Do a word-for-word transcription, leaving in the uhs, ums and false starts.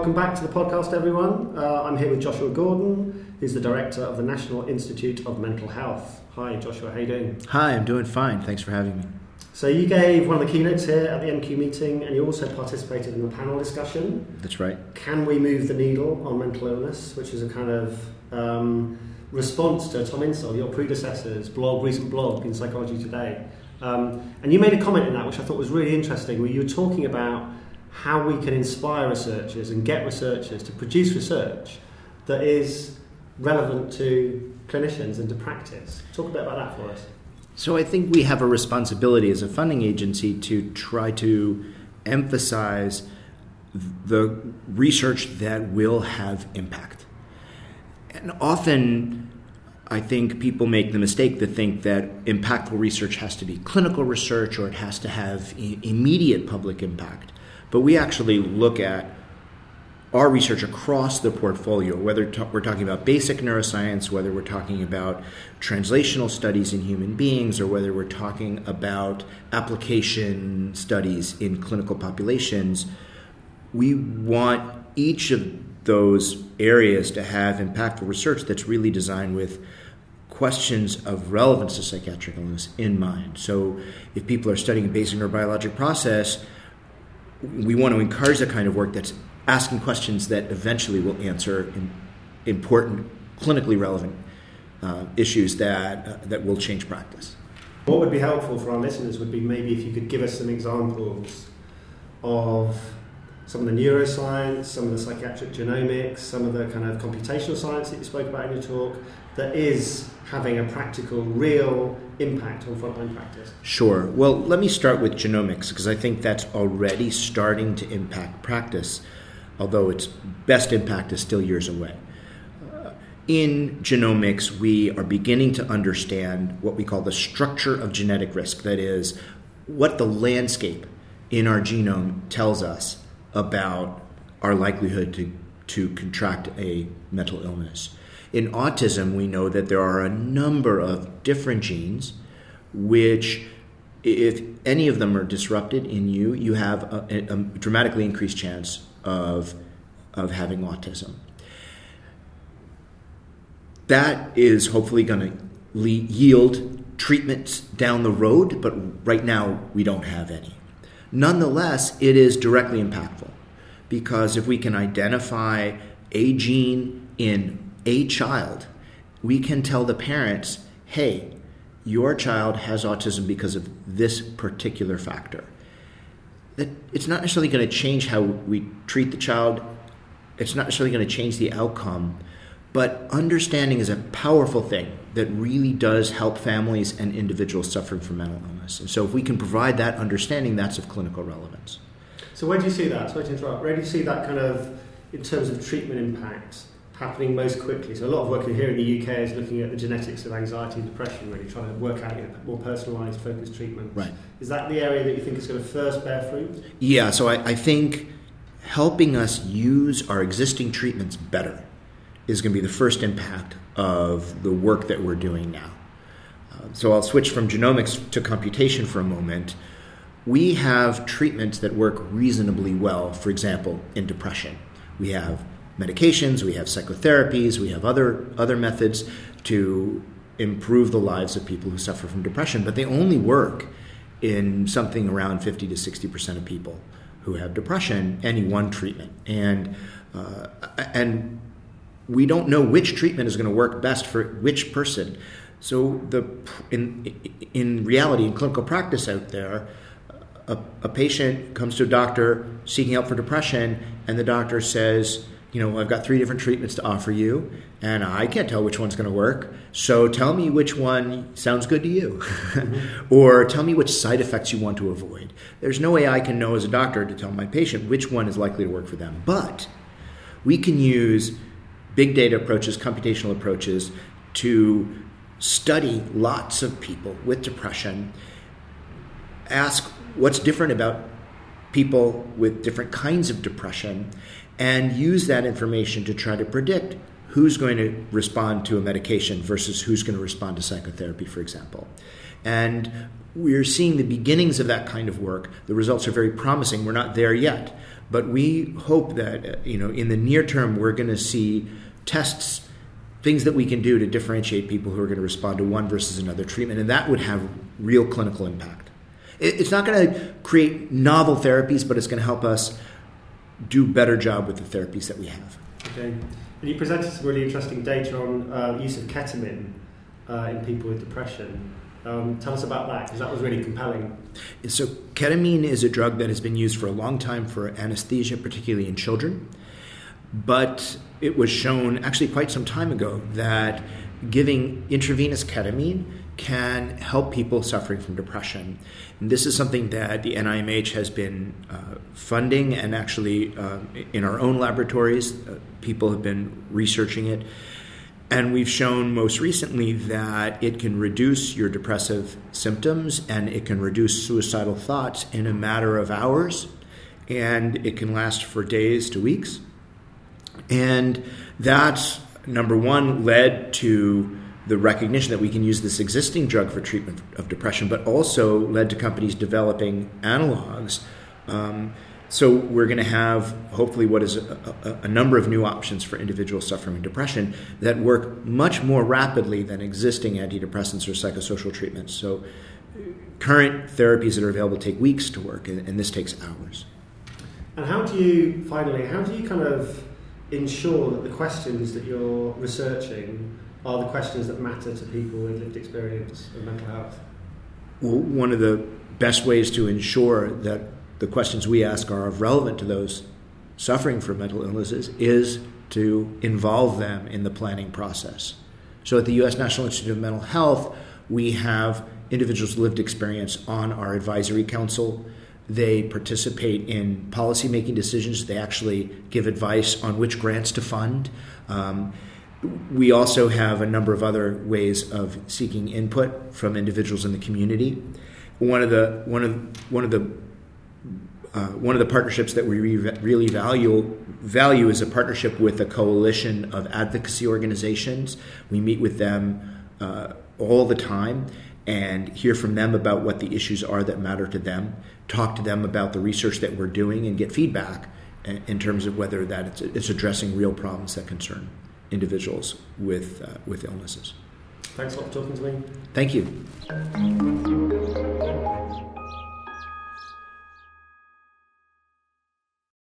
welcome back to the podcast, everyone. Uh, I'm here with Joshua Gordon, who's the director of the National Institute of Mental Health. Hi, Joshua, how are you doing? Hi, I'm doing fine. Thanks for having me. So you gave one of the keynotes here at the M Q meeting, and you also participated in the panel discussion. That's right. Can we move the needle on mental illness, which is a kind of um, response to Tom Insel, your predecessor's blog, recent blog in Psychology Today. Um, and you made a comment in that which I thought was really interesting, where you were talking about how we can inspire researchers and get researchers to produce research that is relevant to clinicians and to practice. Talk a bit about that for us. So I think we have a responsibility as a funding agency to try to emphasize the research that will have impact. And often I think people make the mistake to think that impactful research has to be clinical research or it has to have i- immediate public impact. But we actually look at our research across the portfolio, whether to- we're talking about basic neuroscience, whether we're talking about translational studies in human beings, or whether we're talking about application studies in clinical populations. We want each of those areas to have impactful research that's really designed with questions of relevance to psychiatric illness in mind. So if people are studying a basic neurobiologic process, we want to encourage the kind of work that's asking questions that eventually will answer in important, clinically relevant uh, issues that uh, that will change practice. What would be helpful for our listeners would be maybe if you could give us some examples of some of the neuroscience, some of the psychiatric genomics, some of the kind of computational science that you spoke about in your talk that is having a practical, real impact on frontline practice. Sure. Well, let me start with genomics because I think that's already starting to impact practice, although its best impact is still years away. Uh, in genomics, we are beginning to understand what we call the structure of genetic risk, that is, what the landscape in our genome tells us about our likelihood to, to contract a mental illness. In autism, we know that there are a number of different genes which, if any of them are disrupted in you, you have a, a dramatically increased chance of, of having autism. That is hopefully going to le- yield treatments down the road, but right now we don't have any. Nonetheless, it is directly impactful because if we can identify a gene in a child, we can tell the parents, hey, your child has autism because of this particular factor. That it's not necessarily going to change how we treat the child. It's not necessarily going to change the outcome, but understanding is a powerful thing that really does help families and individuals suffering from mental illness. And so if we can provide that understanding, that's of clinical relevance. So where do you see that? Sorry to interrupt. Where do you see that kind of, in terms of treatment impact, happening most quickly? So a lot of work here in the U K is looking at the genetics of anxiety and depression, really trying to work out, you know, more personalised, focused treatment. Right. Is that the area that you think is going to first bear fruit? Yeah, so I, I think helping us use our existing treatments better is going to be the first impact of the work that we're doing now. Uh, so I'll switch from genomics to computation for a moment. We have treatments that work reasonably well, for example, in depression. We have medications, we have psychotherapies, we have other other methods to improve the lives of people who suffer from depression, but they only work in something around fifty to sixty percent of people who have depression, any one treatment. And uh, and we don't know which treatment is going to work best for which person. So the in in reality, in clinical practice out there, a, a patient comes to a doctor seeking help for depression, and the doctor says, you know, I've got three different treatments to offer you, and I can't tell which one's going to work. So tell me which one sounds good to you. Mm-hmm. Or tell me which side effects you want to avoid. There's no way I can know as a doctor to tell my patient which one is likely to work for them. But we can use big data approaches, computational approaches, to study lots of people with depression, ask what's different about people with different kinds of depression, and use that information to try to predict who's going to respond to a medication versus who's going to respond to psychotherapy, for example. And we're seeing the beginnings of that kind of work. The results are very promising. We're not there yet. But we hope that, you know, in the near term, we're going to see tests, things that we can do to differentiate people who are going to respond to one versus another treatment, and that would have real clinical impact. It's not going to create novel therapies, but it's going to help us do a better job with the therapies that we have. Okay. And you presented some really interesting data on uh, the use of ketamine uh, in people with depression. Um, tell us about that, because that was really compelling. So ketamine is a drug that has been used for a long time for anesthesia, particularly in children. But it was shown actually quite some time ago that giving intravenous ketamine can help people suffering from depression. And this is something that the N I M H has been uh, funding, and actually uh, in our own laboratories, uh, people have been researching it. And we've shown most recently that it can reduce your depressive symptoms and it can reduce suicidal thoughts in a matter of hours, and it can last for days to weeks. And that, number one, led to the recognition that we can use this existing drug for treatment of depression, but also led to companies developing analogs. Um, so we're going to have, hopefully, what is a, a, a number of new options for individuals suffering from depression that work much more rapidly than existing antidepressants or psychosocial treatments. So current therapies that are available take weeks to work, and, and this takes hours. And how do you, finally, how do you kind of ensure that the questions that you're researching are the questions that matter to people with lived experience of mental health? Well, one of the best ways to ensure that the questions we ask are relevant to those suffering from mental illnesses is to involve them in the planning process. So at the U S National Institute of Mental Health, we have individuals with lived experience on our advisory council. They participate in policy-making decisions. They actually give advice on which grants to fund. Um, we also have a number of other ways of seeking input from individuals in the community. One of the one of one of the uh, one of the partnerships that we re- really value value is a partnership with a coalition of advocacy organizations. We meet with them uh, all the time and hear from them about what the issues are that matter to them, talk to them about the research that we're doing, and get feedback in terms of whether that it's, it's addressing real problems that concern individuals with uh, with illnesses. Thanks a lot for talking to me. Thank you.